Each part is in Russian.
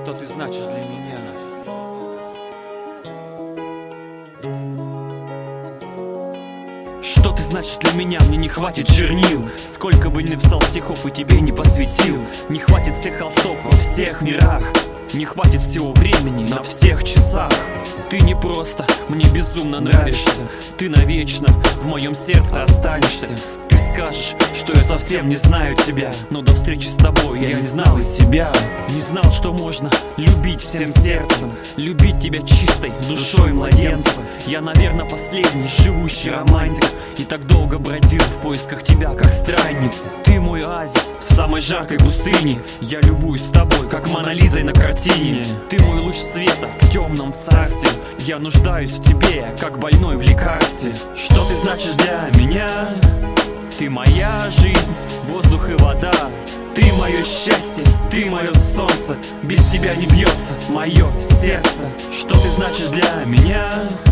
Что ты значишь для меня? Что ты значишь для меня? Мне не хватит чернил. Сколько бы ни написал стихов и тебе не посвятил. Не хватит всех холстов во всех мирах. Не хватит всего времени на всех часах. Ты не просто мне безумно нравишься. Ты навечно в моем сердце останешься. Ты скажешь, что я совсем не знаю тебя, но до встречи с тобой я не знал и себя. Не знал, что можно любить всем сердцем, любить тебя чистой душой младенца. Я, наверное, последний живущий романтик, и так долго бродил в поисках тебя, как странник. Ты мой оазис в самой жаркой пустыне. Я любуюсь тобой, как Мона Лизой на картине. Ты мой луч света в темном царстве. Я нуждаюсь в тебе, как больной в лекарстве. Что ты значишь для меня? Ты моя жизнь, воздух и вода. Ты мое счастье, ты мое солнце. Без тебя не бьется мое сердце. Что ты значишь для меня?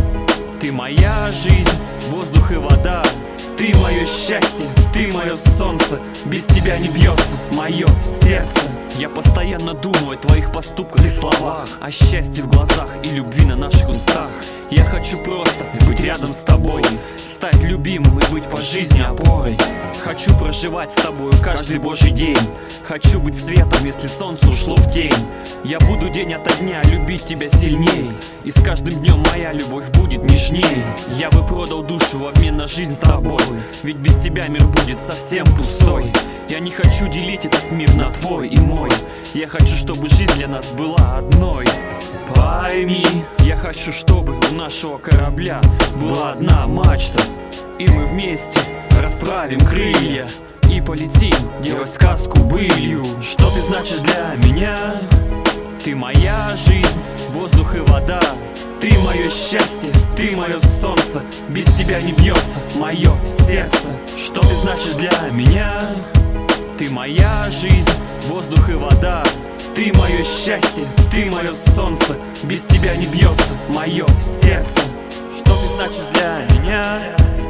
Ты моя жизнь, воздух и вода. Ты мое счастье, ты мое солнце. Без тебя не бьется мое сердце. Я постоянно думаю о твоих поступках и словах, о счастье в глазах и любви на наших устах. Я хочу просто быть рядом с тобой, стать любимым и быть по жизни опорой. Хочу проживать с тобой каждый божий день. Хочу быть светом, если солнце ушло в тень. Я буду день ото дня любить тебя сильней, и с каждым днем моя любовь будет нежней. Я бы продал душу в обмен на жизнь с тобой, ведь без тебя мир будет совсем пустой. Я не хочу делить этот мир на твой и мой. Я хочу, чтобы жизнь для нас была одной. Пойми, я хочу, чтобы у нашего корабля была одна мачта, и мы вместе расправим крылья и полетим делать сказку былью. Что ты значишь для меня? Ты моя жизнь, воздух и вода. Ты мое счастье, ты мое солнце. Без тебя не бьется мое сердце. Что ты значишь для меня? Ты моя жизнь, воздух и вода. Ты мое счастье, ты мое солнце. Без тебя не бьется мое сердце. Что ты значишь для меня?